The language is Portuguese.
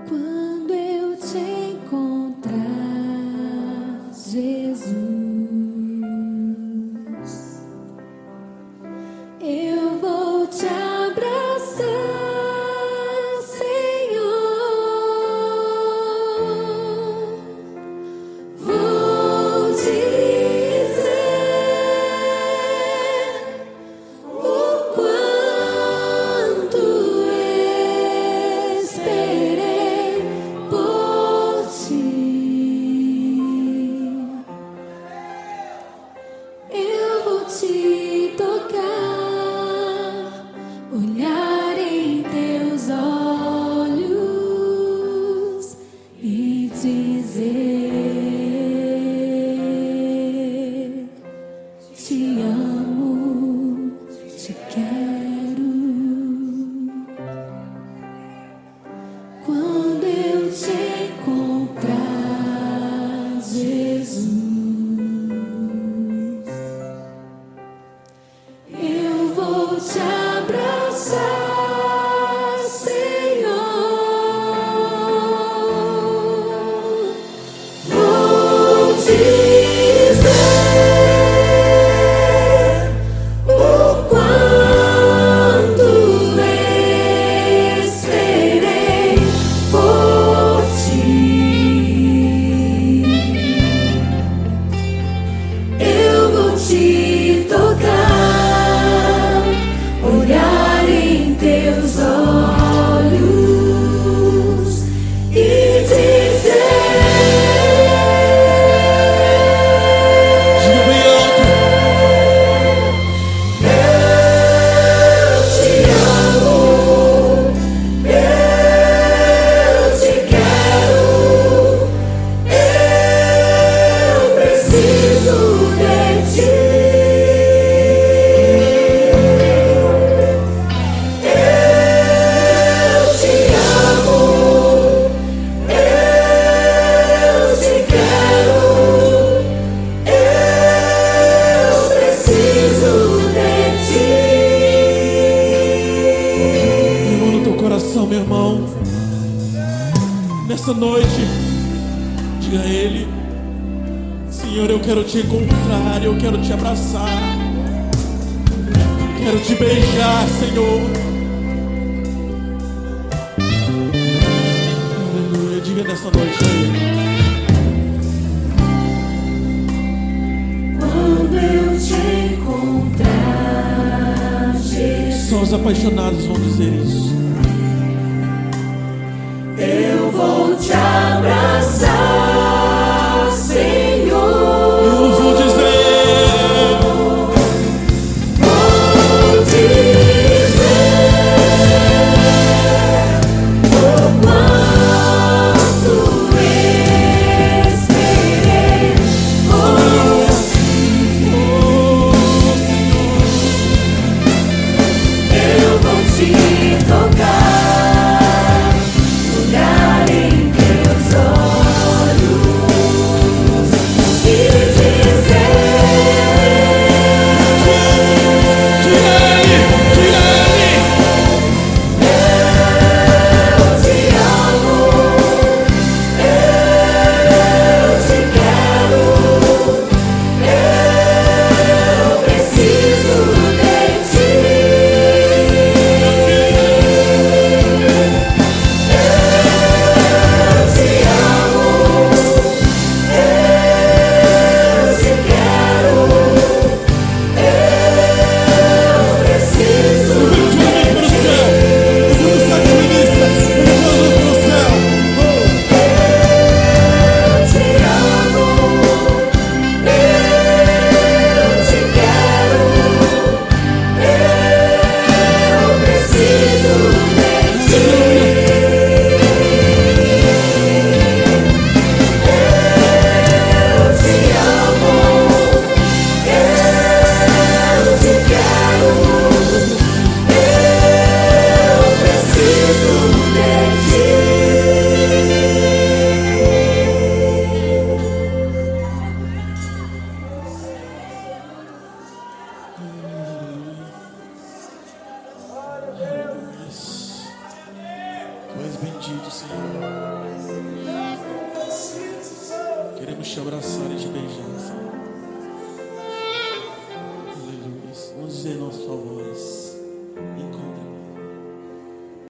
Quando eu te encontrar, Jesus, eu vou te abraçar, Senhor. Vou dizer o quanto esperei por ti. Eu vou te tocar, olhar em teus olhos e dizer: te amo, te quero. Quando eu te encontrar, Jesus, eu vou te abraçar, Senhor. Vou dizer o quanto esperei por ti. Eu vou te tocar, olhar em teus olhos e dizer: Diga bem alto. eu te amo, eu te quero, eu preciso de ti. Eu te amo, eu te quero, eu preciso de ti. Irmão, no teu coração, meu irmão, nessa noite, diga a Ele: Senhor, eu quero te encontrar, eu quero te abraçar, quero te beijar, Senhor. Aleluia, diga nessa noite a Ele. Quando eu te encontrar, Jesus, Só os apaixonados vão dizer isso. eu vou te abraçar, Senhor. Eu vou dizer: Vou dizer o quanto esperei por ti. Eu vou te tocar, olhar em teus olhos e dizer: diga a Ele, diga a Ele. eu te amo, eu te quero, eu preciso de ti. Tu és bendito, Senhor. Queremos te abraçar e te beijar, Senhor. Aleluia. Vamos dizer na sua voz.